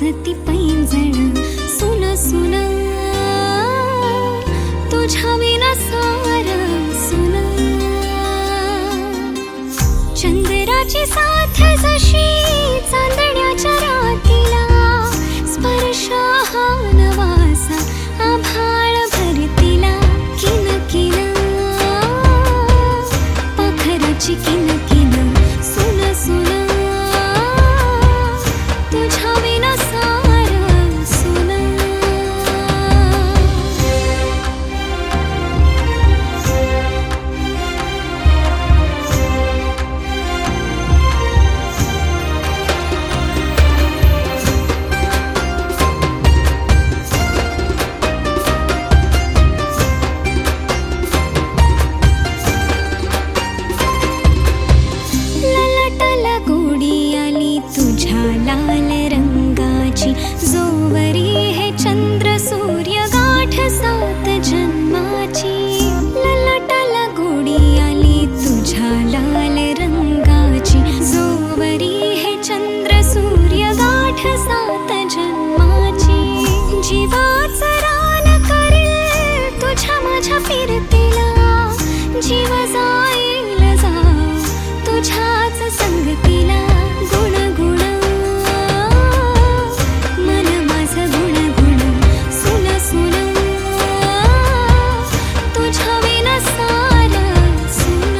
वाजती पैंजण सुन सुन तुझ्या विना सार सुन चंद्राची साथ जशी चांदण्याच्या रातीला स्पर्श हा नवासा आभाळ भरतीला किन किन पाखराची किन किन सुन सुन तुझ्या विना सार सुन ललाटाला गोडी आली तुझ्या लाल रंगाची जोवरी हे चंद्र सूर्य गाठ सात जन्माची ललाटाला गोडी आली तुझ्या लाल रंगाची जोवरी हे चंद्र सूर्य गाठ सात जन्माची जीवाचं रान करेल तुझ्या माझ्या फिरतीला जीव जाईल जा तुझ्याच संगतीला गुण गुण मन माझं गुण गुण सुन सुन तुझ्या विना सार सुन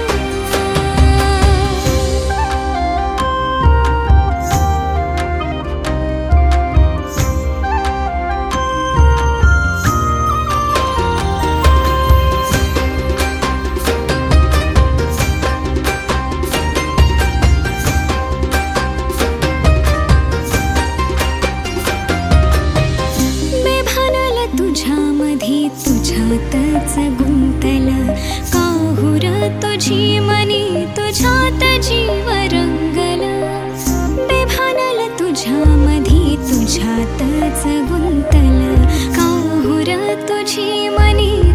तुझ्यामध्ये तुझ्यातच गुंतल काहुर तुझी मनी तुझ्यात जीव रंगल बेभानल तुझ्यामध्ये तुझ्यातच गुंतल काहुर तुझी मनी